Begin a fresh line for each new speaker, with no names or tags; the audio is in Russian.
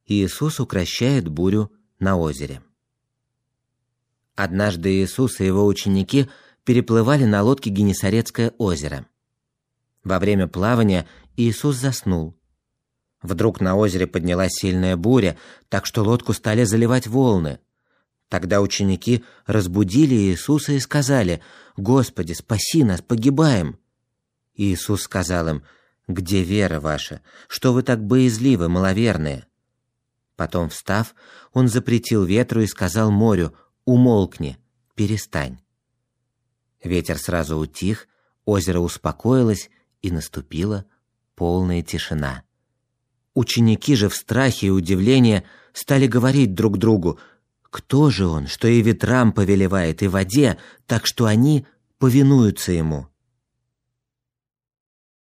Иисус укрощает бурю на озере. Однажды Иисус и его ученики переплывали на лодке Генесарецкое озеро. Во время плавания Иисус заснул. Вдруг на озере поднялась сильная буря, так что лодку стали заливать волны. Тогда ученики разбудили Иисуса и сказали: «Господи, спаси нас, погибаем!» Иисус сказал им: «Где вера ваша? Что вы так боязливы, маловерные?» Потом, встав, он запретил ветру и сказал морю: «Умолкни, перестань». Ветер сразу утих, озеро успокоилось, и наступила полная тишина. Ученики же в страхе и удивлении стали говорить друг другу: «Кто же он, что и ветрам повелевает, и воде, так что они повинуются ему?»